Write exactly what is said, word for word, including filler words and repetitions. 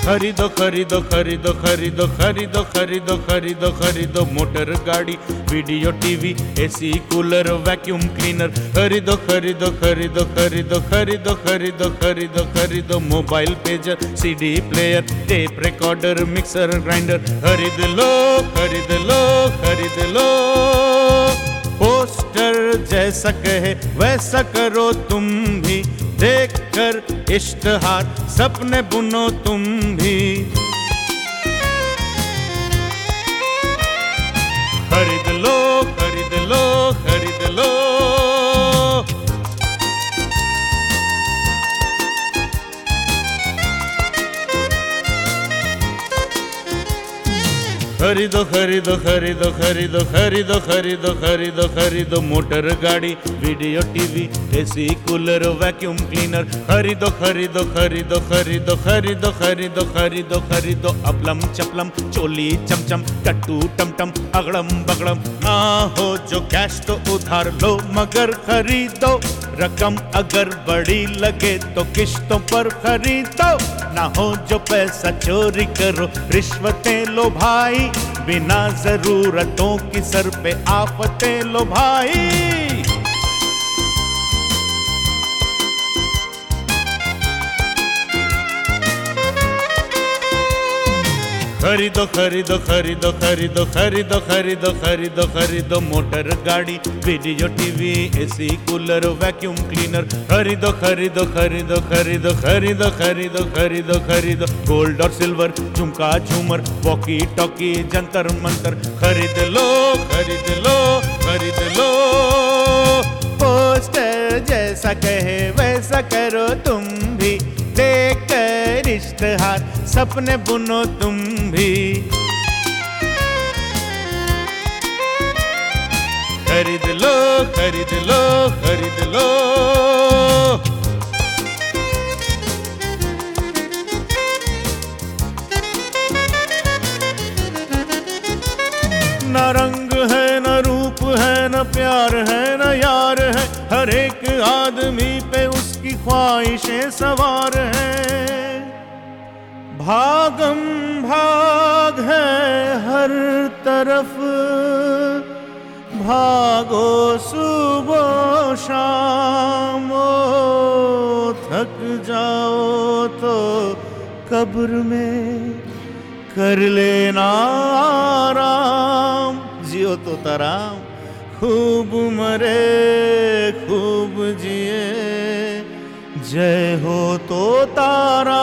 खरीदो खरीदो खरीदो खरीदो खरीदो खरीदो खरीदो खरीदो मोटर गाड़ी, video TV, AC, cooler, vacuum cleaner. खरीदो खरीदो खरीदो खरीदो खरीदो खरीदो खरीदो खरीदो mobile pager, CD player, tape recorder, mixer grinder. खरीद लो खरीद लो खरीद लो। पोस्टर जैसा कहे वैसा करो तुम भी, देखकर इश्तहार सपने बुनो तुम भी। खरीद लो खरीद लो खरीद लो। खरीदो खरीदो खरीदो खरीदो खरीदो खरीदो खरीदो खरीदो मोटर गाड़ी, video TV, AC, cooler, vacuum cleaner. खरीदो खरीदो खरीदो खरीदो खरीदो खरीदो खरीदो खरीदो अपलम चपलम, चोली चमचम, टट्टू टमटम, अगड़म बगड़म। ना हो जो कैश तो उधार लो मगर खरीदो, रकम अगर बड़ी लगे तो किश्तों पर खरीदो। ना हो जो पैसा चोरी करो रिश्वतें लो भाई, बिना जरूरतों की सर पे आफतें लो भाई। खरीदो खरीदो खरीदो खरीदो खरीदो खरीदो खरीदो खरीदो मोटर गाड़ी, video TV, AC, cooler, vacuum cleaner. खरीदो खरीदो खरीदो खरीदो खरीदो खरीदो खरीदो खरीदो गोल्ड और सिल्वर, झुमका झूमर, वॉकी टॉकी, जंतर मंतर। खरीद लो खरीद लो खरीद लो। पोस्टर जैसा कहे वैसा करो तुम भी, देखकर इश्तहार सपने बुनो तुम भी। खरीद लो खरीद लो खरीद लो। न रंग है न रूप है न प्यार है न यार है, हर एक आदमी पे उसकी ख्वाहिशें सवार हैं। भागम भाग है हर तरफ, भागो सुबह शाम। ओ थक जाओ तो कब्र में कर लेना आराम। जियो तो तराम, खूब मरे खूब जिए, जय हो तो तारा।